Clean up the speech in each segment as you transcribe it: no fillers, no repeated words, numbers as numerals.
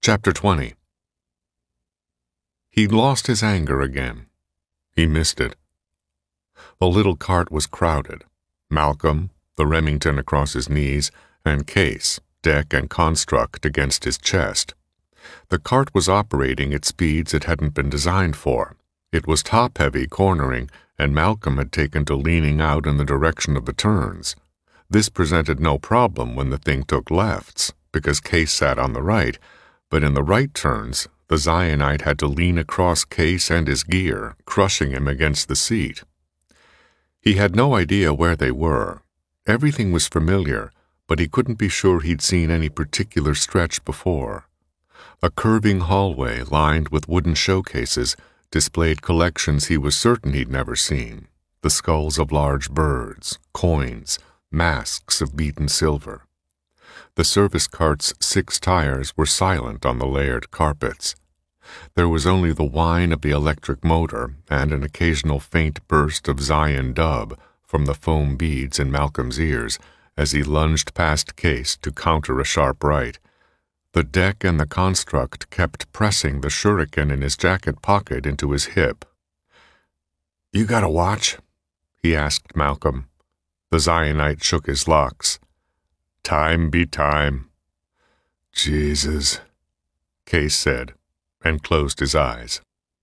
Chapter 20. He'd lost his anger again. He missed it. The little cart was crowded. Malcolm, the Remington across his knees, and Case, deck and construct against his chest. The cart was operating at speeds it hadn't been designed for. It was top-heavy cornering, and Malcolm had taken to leaning out in the direction of the turns. This presented no problem when the thing took lefts, because Case sat on the right, but in the right turns, the Zionite had to lean across Case and his gear, crushing him against the seat. He had no idea where they were. Everything was familiar, but he couldn't be sure he'd seen any particular stretch before. A curving hallway lined with wooden showcases displayed collections he was certain he'd never seen: the skulls of large birds, coins, masks of beaten silver. The service cart's 6 tires were silent on the layered carpets. There was only the whine of the electric motor and an occasional faint burst of Zion dub from the foam beads in Malcolm's ears as he lunged past Case to counter a sharp right. The deck and the construct kept pressing the shuriken in his jacket pocket into his hip. "You got a watch?" he asked Malcolm. The Zionite shook his locks. "Time be time." "Jesus," Case said, and closed his eyes.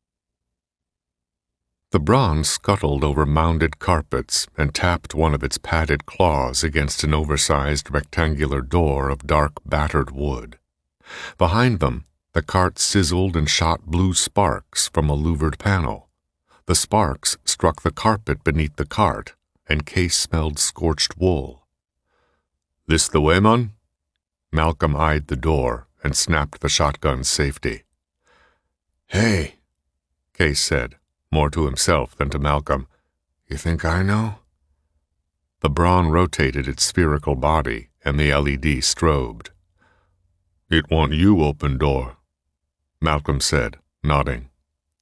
The bronze scuttled over mounded carpets and tapped one of its padded claws against an oversized rectangular door of dark battered wood. Behind them, the cart sizzled and shot blue sparks from a louvered panel. The sparks struck the carpet beneath the cart, and Case smelled scorched wool. "This the way, mon?" Malcolm eyed the door and snapped the shotgun's safety. "Hey," Case said, more to himself than to Malcolm. "You think I know?" The brawn rotated its spherical body, and the LED strobed. "It want you open door," Malcolm said, nodding.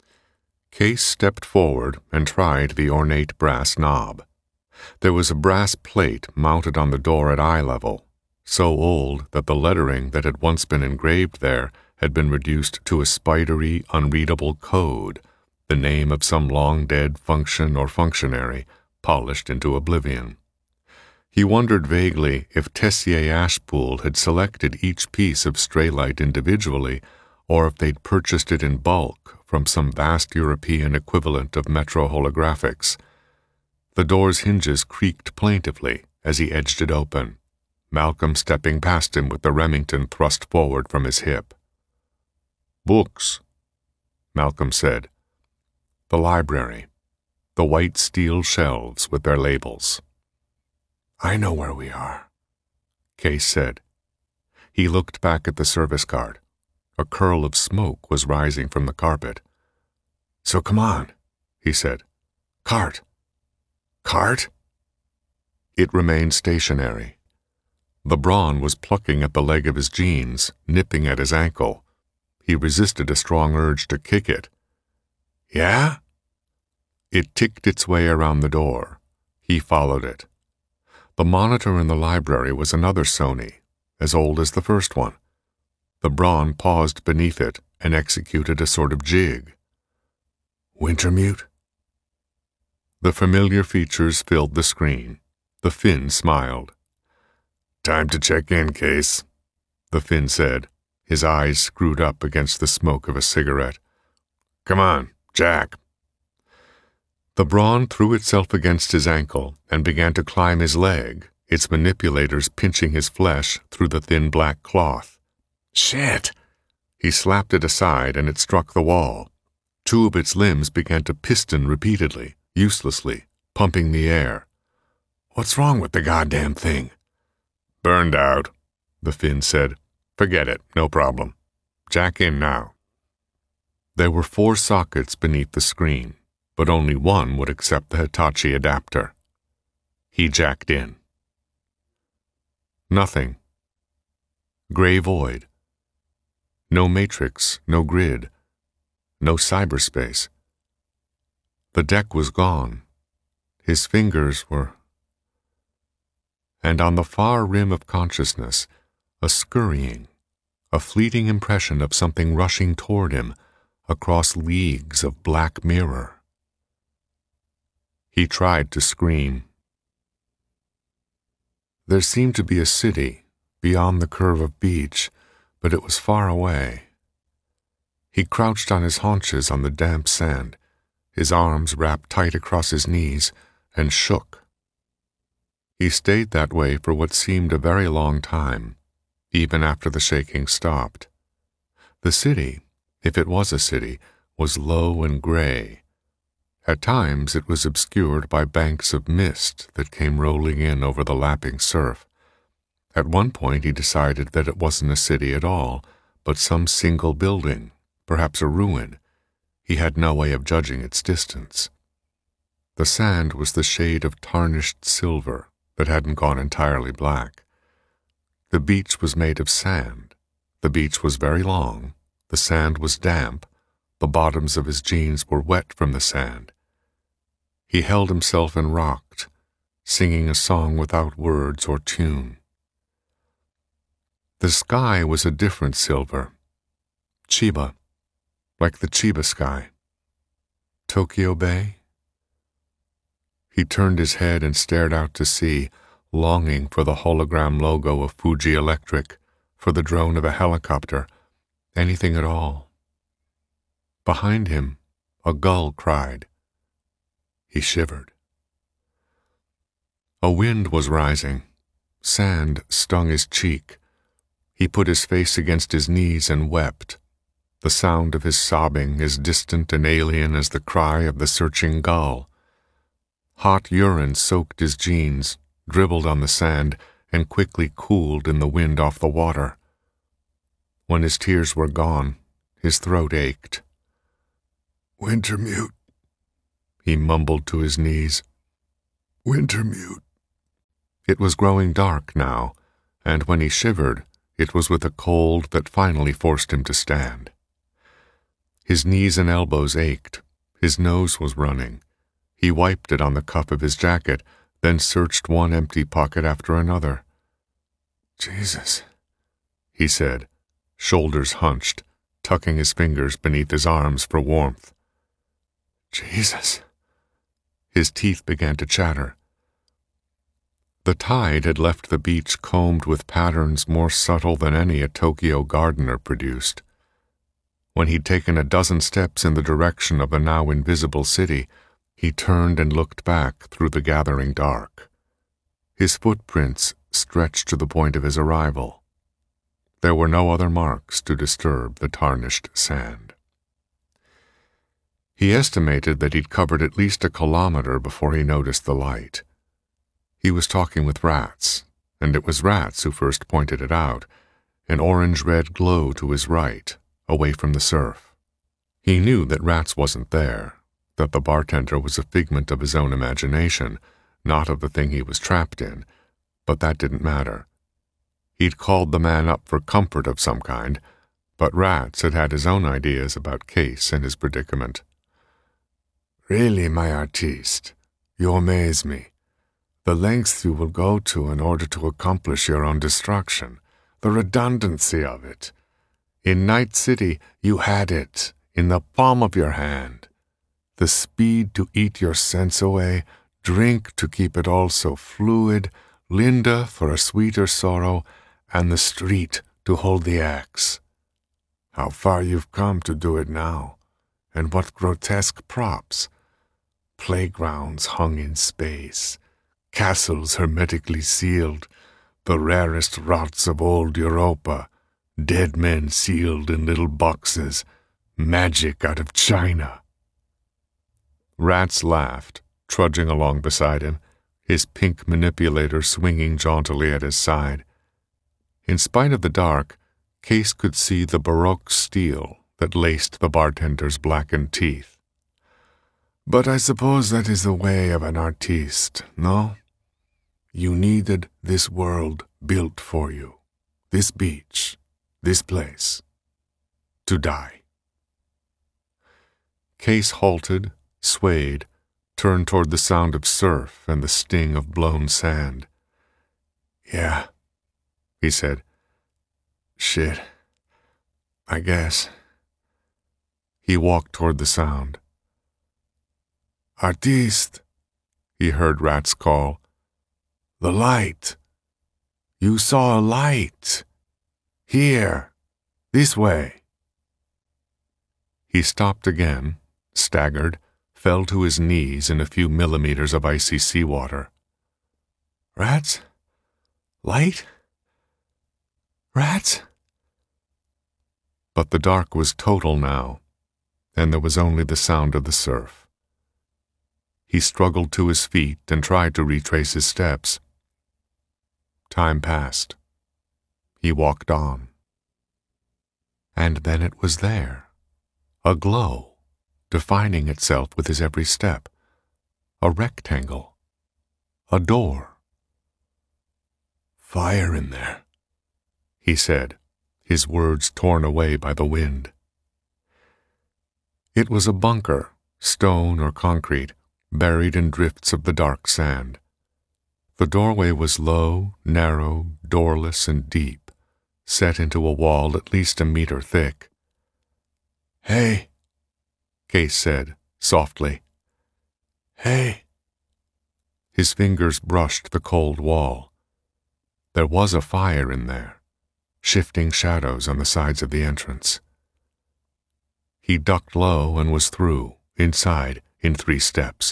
Case stepped forward and tried the ornate brass knob. There was a brass plate mounted on the door at eye level, so old that the lettering that had once been engraved there had been reduced to a spidery, unreadable code, the name of some long-dead function or functionary, polished into oblivion. He wondered vaguely if Tessier Ashpool had selected each piece of Straylight individually, or if they'd purchased it in bulk from some vast European equivalent of Metro Holographics. The door's hinges creaked plaintively as he edged it open, Malcolm stepping past him with the Remington thrust forward from his hip. "Books," Malcolm said. "The library, the white steel shelves with their labels." "I know where we are," Case said. He looked back at the service cart. A curl of smoke was rising from the carpet. "So come on," he said. "Cart." "Cart?" It remained stationary. The brawn was plucking at the leg of his jeans, nipping at his ankle. He resisted a strong urge to kick it. "Yeah?" It ticked its way around the door. He followed it. The monitor in the library was another Sony, as old as the first one. The brawn paused beneath it and executed a sort of jig. "Wintermute?" The familiar features filled the screen. The Finn smiled. "Time to check in, Case," the Finn said, his eyes screwed up against the smoke of a cigarette. "Come on, Jack." The brawn threw itself against his ankle and began to climb his leg, its manipulators pinching his flesh through the thin black cloth. "Shit!" He slapped it aside and it struck the wall. 2 of its limbs began to piston repeatedly, uselessly, pumping the air. "What's wrong with the goddamn thing?" "Burned out," the Finn said. "Forget it, no problem. Jack in now." There were 4 sockets beneath the screen, but only one would accept the Hitachi adapter. He jacked in. Nothing. Gray void. No matrix, no grid, no cyberspace. The deck was gone. His fingers were... And on the far rim of consciousness, a scurrying, a fleeting impression of something rushing toward him across leagues of black mirror. He tried to scream. There seemed to be a city beyond the curve of beach, but it was far away. He crouched on his haunches on the damp sand, his arms wrapped tight across his knees, and shook. He stayed that way for what seemed a very long time, even after the shaking stopped. The city, if it was a city, was low and gray. At times it was obscured by banks of mist that came rolling in over the lapping surf. At one point he decided that it wasn't a city at all, but some single building, perhaps a ruin. He had no way of judging its distance. The sand was the shade of tarnished silver that hadn't gone entirely black. The beach was made of sand. The beach was very long. The sand was damp. The bottoms of his jeans were wet from the sand. He held himself and rocked, singing a song without words or tune. The sky was a different silver. Chiba, like the Chiba sky. Tokyo Bay? He turned his head and stared out to sea, longing for the hologram logo of Fuji Electric, for the drone of a helicopter, anything at all. Behind him, a gull cried. He shivered. A wind was rising. Sand stung his cheek. He put his face against his knees and wept, the sound of his sobbing as distant and alien as the cry of the searching gull. Hot urine soaked his jeans, dribbled on the sand, and quickly cooled in the wind off the water. When his tears were gone, his throat ached. "Wintermute," he mumbled to his knees. "Wintermute." It was growing dark now, and when he shivered, it was with a cold that finally forced him to stand. His knees and elbows ached. His nose was running. He wiped it on the cuff of his jacket, then searched one empty pocket after another. "Jesus," he said, shoulders hunched, tucking his fingers beneath his arms for warmth. "Jesus." His teeth began to chatter. The tide had left the beach combed with patterns more subtle than any a Tokyo gardener produced. When he'd taken a dozen steps in the direction of the now invisible city, he turned and looked back through the gathering dark. His footprints stretched to the point of his arrival. There were no other marks to disturb the tarnished sand. He estimated that he'd covered at least a kilometer before he noticed the light. He was talking with Rats, and it was Rats who first pointed it out, an orange-red glow to his right, away from the surf. He knew that Rats wasn't there, that the bartender was a figment of his own imagination, not of the thing he was trapped in, but that didn't matter. He'd called the man up for comfort of some kind, but Rats had had his own ideas about Case and his predicament. "Really, my artiste, you amaze me. The lengths you will go to in order to accomplish your own destruction, the redundancy of it. In Night City, you had it, in the palm of your hand. The speed to eat your sense away, drink to keep it all so fluid, Linda for a sweeter sorrow, and the street to hold the axe. How far you've come to do it now, and what grotesque props. Playgrounds hung in space, castles hermetically sealed, the rarest rots of old Europa, dead men sealed in little boxes, magic out of China." Rats laughed, trudging along beside him, his pink manipulator swinging jauntily at his side. In spite of the dark, Case could see the Baroque steel that laced the bartender's blackened teeth. "But I suppose that is the way of an artiste, no? You needed this world built for you, this beach, this place, to die." Case halted, swayed, turned toward the sound of surf and the sting of blown sand. "Yeah," he said. "Shit. I guess. He walked toward the sound. Artiste, he heard Rats call. The light. You saw a light. Here. This way. He stopped again, staggered, fell to his knees in a few millimeters of icy seawater. Rats? Light? Rats? But the dark was total now, and there was only the sound of the surf. He struggled to his feet and tried to retrace his steps. Time passed. He walked on. And then it was there, a glow, defining itself with his every step, a rectangle, a door. Fire in there, he said, his words torn away by the wind. It was a bunker, stone or concrete, buried in drifts of the dark sand. The doorway was low, narrow, doorless, and deep, set into a wall at least a meter thick. Hey, Case said, softly. Hey. His fingers brushed the cold wall. There was a fire in there, shifting shadows on the sides of the entrance. He ducked low and was through, inside, in 3 steps.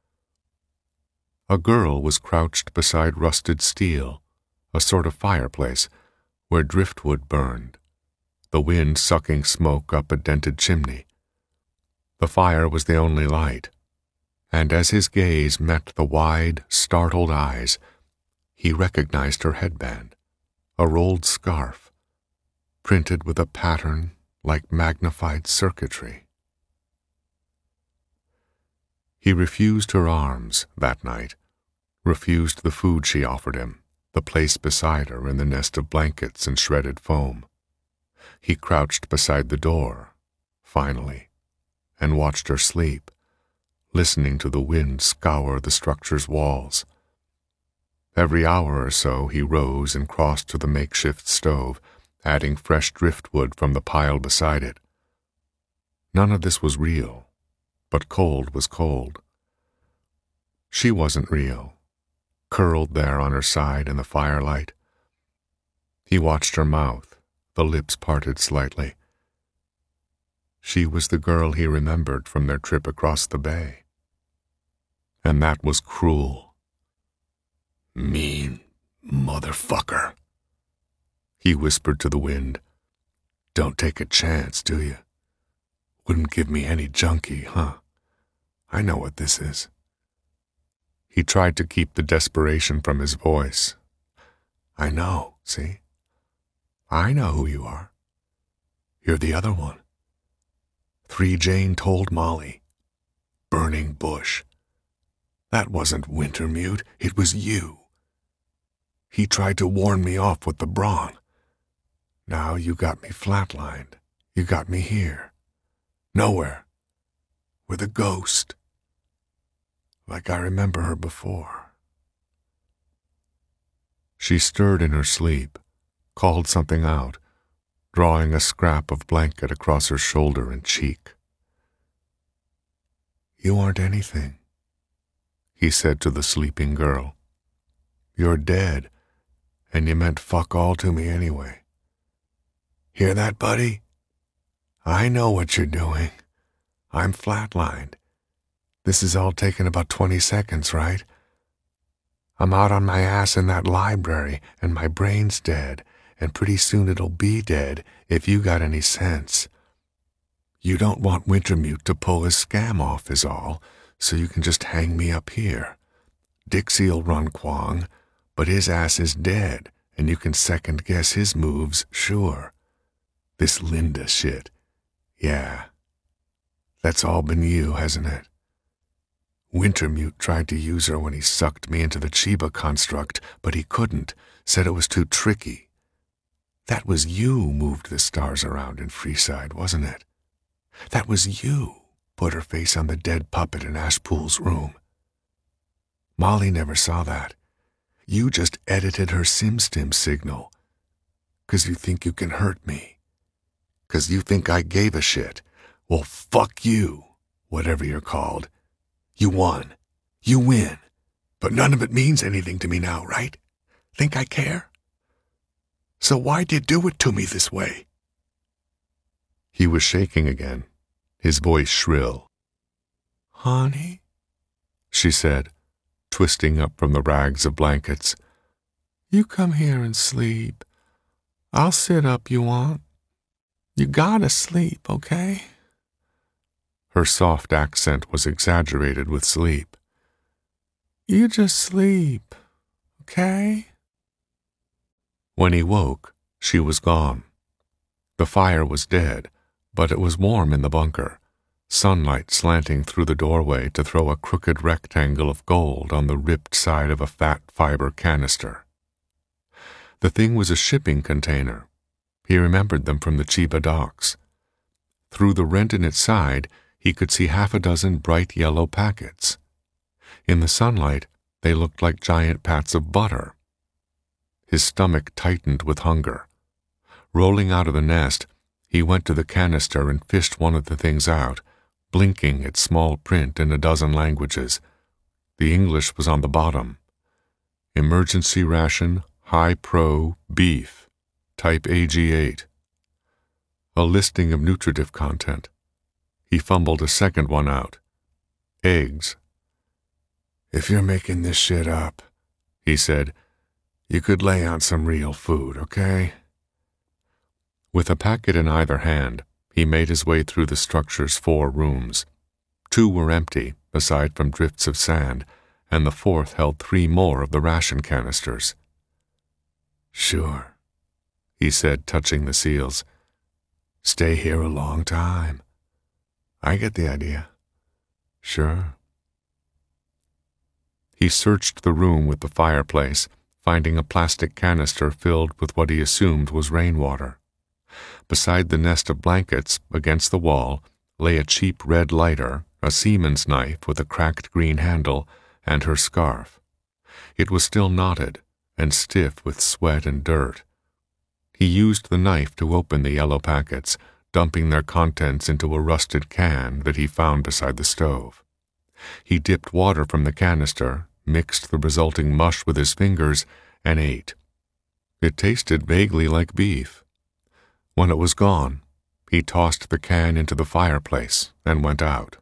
A girl was crouched beside rusted steel, a sort of fireplace, where driftwood burned, the wind sucking smoke up a dented chimney. The fire was the only light, and as his gaze met the wide, startled eyes, he recognized her headband, a rolled scarf, printed with a pattern like magnified circuitry. He refused her arms that night, refused the food she offered him, the place beside her in the nest of blankets and shredded foam. He crouched beside the door, finally, and watched her sleep, listening to the wind scour the structure's walls. Every hour or so he rose and crossed to the makeshift stove, adding fresh driftwood from the pile beside it. None of this was real, but cold was cold. She wasn't real, curled there on her side in the firelight. He watched her mouth, the lips parted slightly. She was the girl he remembered from their trip across the bay. And that was cruel. Mean motherfucker, he whispered to the wind. Don't take a chance, do you? Wouldn't give me any junkie, huh? I know what this is. He tried to keep the desperation from his voice. I know, see? I know who you are. You're the other one. 3 Jane told Molly. Burning bush. That wasn't Wintermute, it was you. He tried to warn me off with the brawn. Now you got me flatlined. You got me here. Nowhere. With a ghost. Like I remember her before. She stirred in her sleep, called something out, drawing a scrap of blanket across her shoulder and cheek. You aren't anything, he said to the sleeping girl. You're dead, and you meant fuck all to me anyway. Hear that, buddy? I know what you're doing. I'm flatlined. This has all taken about 20 seconds, right? I'm out on my ass in that library, and my brain's dead, and pretty soon it'll be dead if you got any sense. You don't want Wintermute to pull his scam off is all, so you can just hang me up here. Dixie'll run Kwong, but his ass is dead, and you can second-guess his moves, sure. This Linda shit. Yeah. That's all been you, hasn't it? Wintermute tried to use her when he sucked me into the Chiba construct, but he couldn't, said it was too tricky. That was you moved the stars around in Freeside, wasn't it? That was you put her face on the dead puppet in Ashpool's room. Molly never saw that. You just edited her SimStim signal. 'Cause you think you can hurt me. 'cause you think I gave a shit. Well, fuck you, whatever you're called. You won. You win. But none of it means anything to me now, right? Think I care? So why'd you do it to me this way?" He was shaking again, his voice shrill. "Honey," she said, twisting up from the rags of blankets. "You come here and sleep. I'll sit up you want. You gotta sleep, okay?" Her soft accent was exaggerated with sleep. "You just sleep, okay?" When he woke, she was gone. The fire was dead, but it was warm in the bunker, sunlight slanting through the doorway to throw a crooked rectangle of gold on the ripped side of a fat fiber canister. The thing was a shipping container. He remembered them from the Chiba docks. Through the rent in its side, he could see 6 bright yellow packets. In the sunlight, they looked like giant pats of butter. His stomach tightened with hunger. Rolling out of the nest, he went to the canister and fished one of the things out, blinking at small print in 12 languages. The English was on the bottom. Emergency ration, high pro, beef, type AG8. A listing of nutritive content. He fumbled a second one out. Eggs. "If you're making this shit up," he said, "you could lay out some real food, okay?" With a packet in either hand, he made his way through the structure's 4 rooms. 2 were empty, aside from drifts of sand, and the 4th held 3 more of the ration canisters. "Sure," he said, touching the seals. "Stay here a long time. I get the idea. Sure." He searched the room with the fireplace, finding a plastic canister filled with what he assumed was rainwater. Beside the nest of blankets, against the wall, lay a cheap red lighter, a seaman's knife with a cracked green handle, and her scarf. It was still knotted and stiff with sweat and dirt. He used the knife to open the yellow packets, dumping their contents into a rusted can that he found beside the stove. He dipped water from the canister, mixed the resulting mush with his fingers, and ate. It tasted vaguely like beef. When it was gone, he tossed the can into the fireplace and went out.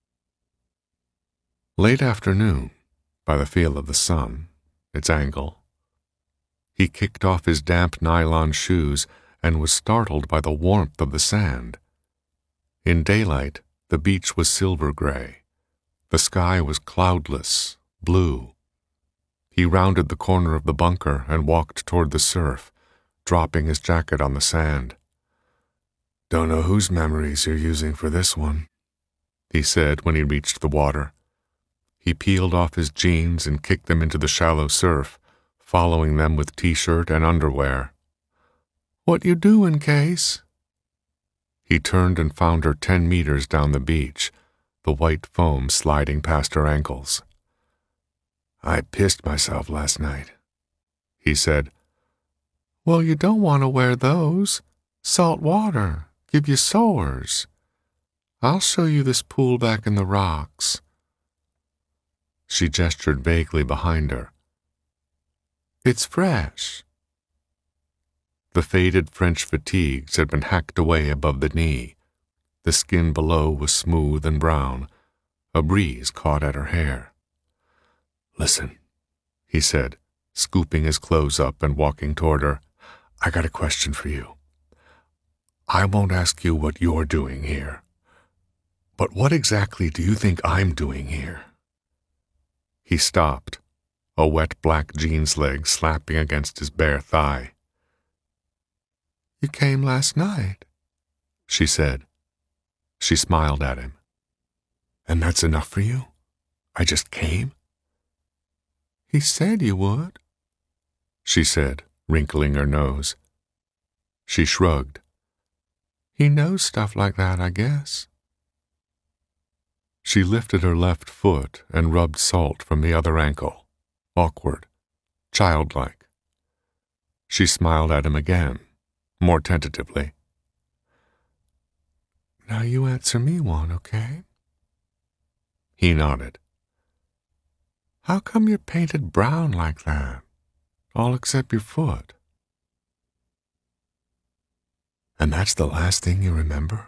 Late afternoon, by the feel of the sun, its angle, he kicked off his damp nylon shoes and was startled by the warmth of the sand. In daylight, the beach was silver gray. The sky was cloudless, blue. He rounded the corner of the bunker and walked toward the surf, dropping his jacket on the sand. "Don't know whose memories you're using for this one," he said when he reached the water. He peeled off his jeans and kicked them into the shallow surf, following them with t-shirt and underwear. "What you doing, Case?" He turned and found her 10 meters down the beach, the white foam sliding past her ankles. "I pissed myself last night," he said. "Well, you don't want to wear those. Salt water. Give you sores. I'll show you this pool back in the rocks." She gestured vaguely behind her. "It's fresh." The faded French fatigues had been hacked away above the knee. The skin below was smooth and brown. A breeze caught at her hair. "Listen," he said, scooping his clothes up and walking toward her. "I got a question for you. I won't ask you what you're doing here. But what exactly do you think I'm doing here?" He stopped, a wet black jeans leg slapping against his bare thigh. "You came last night," she said. She smiled at him. "And that's enough for you? I just came?" "He said you would," she said, wrinkling her nose. She shrugged. "He knows stuff like that, I guess." She lifted her left foot and rubbed salt from the other ankle, awkward, childlike. She smiled at him again, more tentatively. Now you answer me one, okay? He nodded. How come you're painted brown like that? All except your foot. And that's the last thing you remember?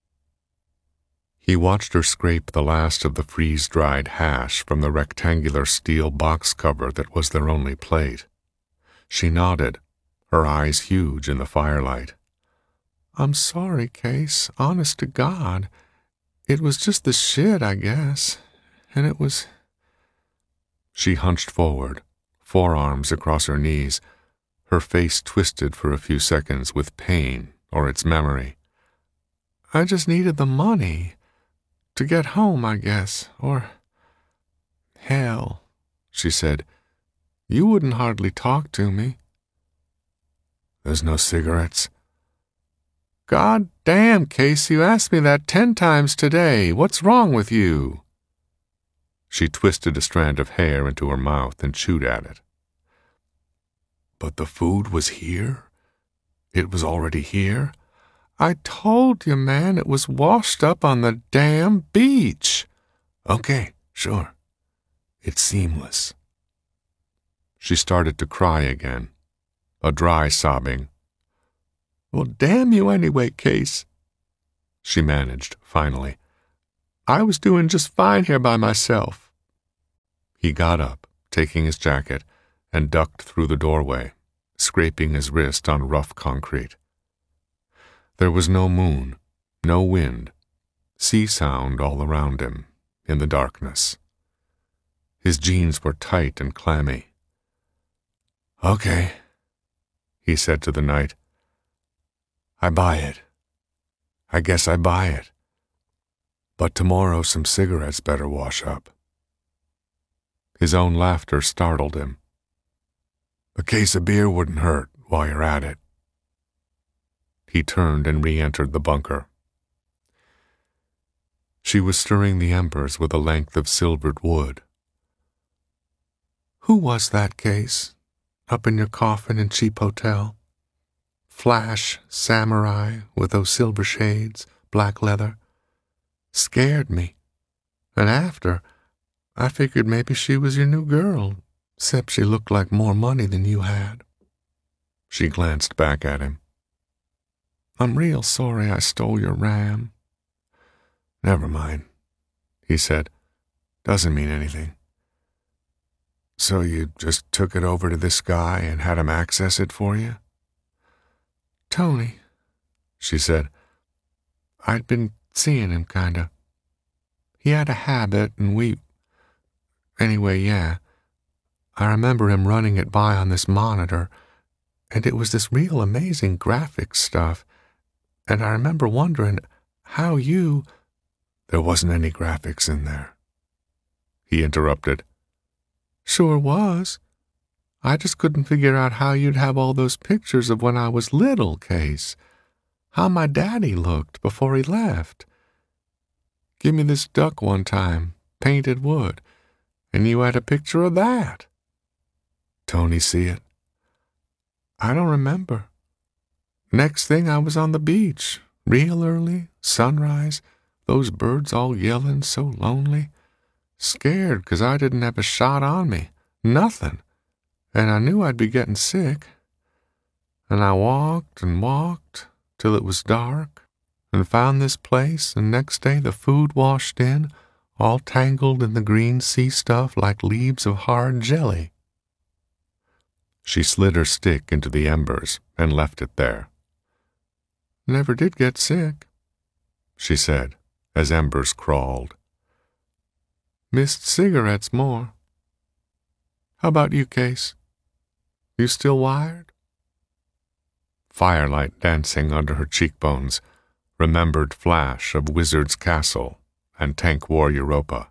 He watched her scrape the last of the freeze-dried hash from the rectangular steel box cover that was their only plate. She nodded, her eyes huge in the firelight. I'm sorry, Case, honest to God. It was just the shit, I guess. And it was... She hunched forward, forearms across her knees, her face twisted for a few seconds with pain or its memory. I just needed the money. To get home, I guess, or... Hell, she said. You wouldn't hardly talk to me. There's no cigarettes? God damn, Case, you asked me that 10 times today. What's wrong with you? She twisted a strand of hair into her mouth and chewed at it. But the food was here? It was already here? I told you, man, it was washed up on the damn beach. Okay, sure. It's seamless. She started to cry again, a dry sobbing. Well, damn you anyway, Case. She managed, finally. I was doing just fine here by myself. He got up, taking his jacket, and ducked through the doorway, scraping his wrist on rough concrete. There was no moon, no wind, sea sound all around him, in the darkness. His jeans were tight and clammy. Okay, he said to the night. I buy it. I guess I buy it. But tomorrow some cigarettes better wash up. His own laughter startled him. A case of beer wouldn't hurt while you're at it. He turned and re-entered the bunker. She was stirring the embers with a length of silvered wood. Who was that, Case? Up in your coffin in cheap hotel? Flash, samurai, with those silver shades, black leather. Scared me. And after, I figured maybe she was your new girl, except she looked like more money than you had. She glanced back at him. I'm real sorry I stole your ram. Never mind, he said. Doesn't mean anything. So you just took it over to this guy and had him access it for you? Tony, she said. I'd been seeing him, kinda. He had a habit, and Anyway, yeah. I remember him running it by on this monitor, and it was this real amazing graphics stuff, and I remember wondering how you... There wasn't any graphics in there, he interrupted. Sure was. I just couldn't figure out how you'd have all those pictures of when I was little, Case. How my daddy looked before he left. Give me this duck one time, painted wood, and you had a picture of that. Tony see it? I don't remember. Next thing I was on the beach, real early, sunrise, those birds all yelling so lonely. Scared 'cause I didn't have a shot on me, nothing, and I knew I'd be getting sick. And I walked and walked till it was dark, and found this place, and next day the food washed in, all tangled in the green sea stuff like leaves of hard jelly. She slid her stick into the embers and left it there. Never did get sick, she said, as embers crawled. Missed cigarettes more. How about you, Case? You still wired? Firelight dancing under her cheekbones, remembered flash of Wizard's Castle and Tank War Europa.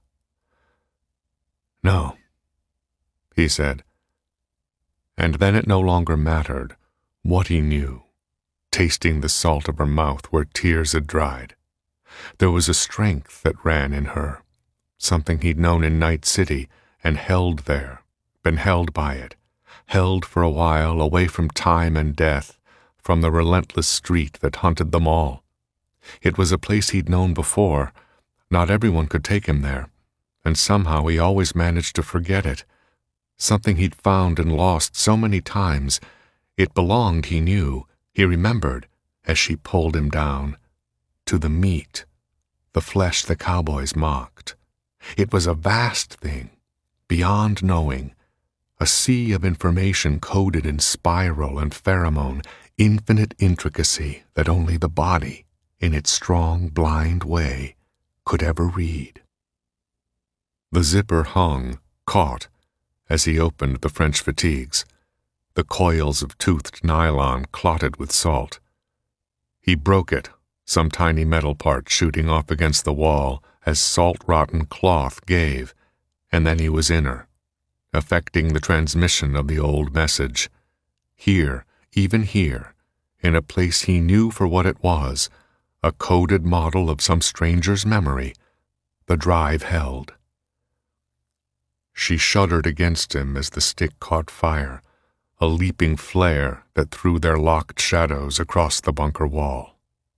No, he said. And then it no longer mattered what he knew, tasting the salt of her mouth where tears had dried. There was a strength that ran in her, something he'd known in Night City and held there, been held by it, held for a while away from time and death, from the relentless street that hunted them all. It was a place he'd known before. Not everyone could take him there, and somehow he always managed to forget it. Something he'd found and lost so many times. It belonged, he knew, he remembered, as she pulled him down, to the meat, the flesh the cowboys mocked. It was a vast thing, beyond knowing, a sea of information coded in spiral and pheromone, infinite intricacy that only the body, in its strong, blind way, could ever read. The zipper hung, caught, as he opened the French fatigues, the coils of toothed nylon clotted with salt. He broke it, some tiny metal part shooting off against the wall as salt-rotten cloth gave, and then he was in her, affecting the transmission of the old message. Here, even here, in a place he knew for what it was, a coded model of some stranger's memory, the drive held. She shuddered against him as the stick caught fire, a leaping flare that threw their locked shadows across the bunker wall.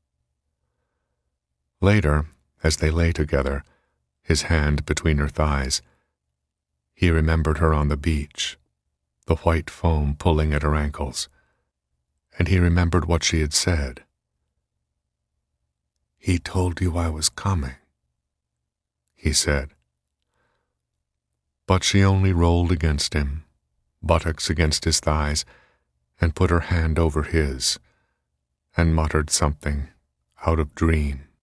Later, as they lay together, his hand between her thighs, he remembered her on the beach, the white foam pulling at her ankles, and he remembered what she had said. "He told you I was coming," he said. But she only rolled against him, buttocks against his thighs, and put her hand over his, and muttered something out of dream.